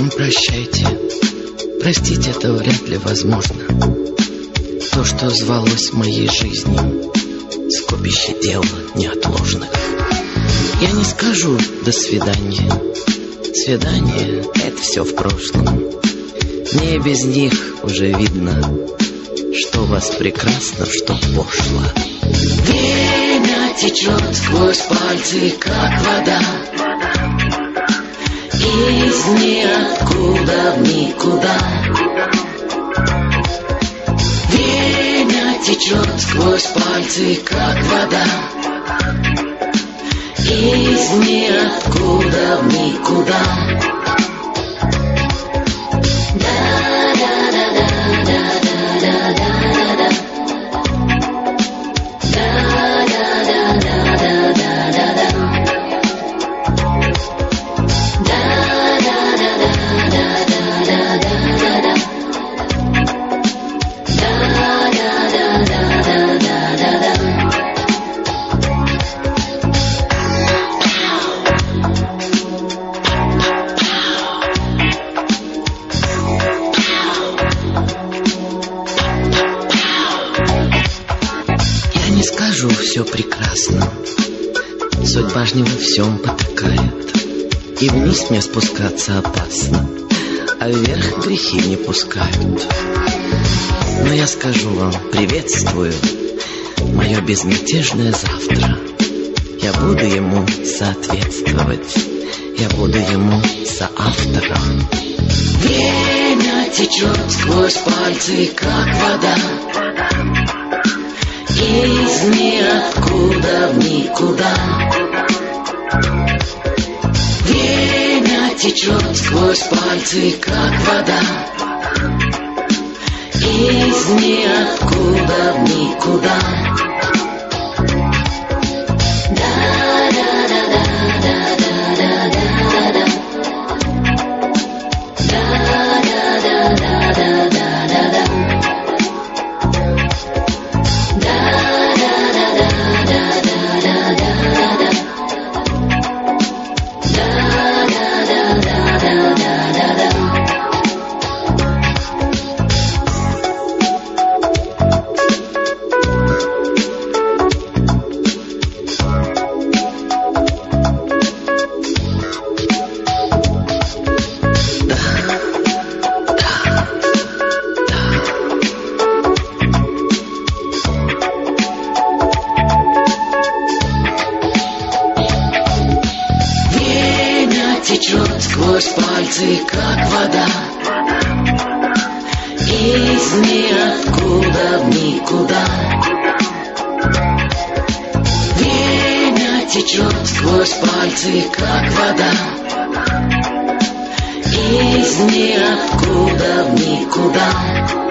вам прощайте. Простить это вряд ли возможно. То, что звалось моей жизнью, скопище дел неотложных. Я не скажу «до свидания». Свидание — это все в прошлом. Мне без них уже видно, что у вас прекрасно, что пошло. Время течет сквозь пальцы, как вода, из ниоткуда в никуда. Время течет сквозь пальцы, как вода, из ниоткуда в никуда. Все прекрасно. Судьба ж не во всем потакает. И вниз мне спускаться опасно, а вверх грехи не пускают. Но я скажу вам: приветствую мое безмятежное завтра. Я буду ему соответствовать, я буду ему соавтором. Время течет сквозь пальцы, как вода, из ниоткуда в никуда. Время течет сквозь пальцы, как вода, из ниоткуда в никуда. Течет сквозь пальцы, как вода, из ниоткуда в никуда. Время течет сквозь пальцы, как вода, из ниоткуда в никуда.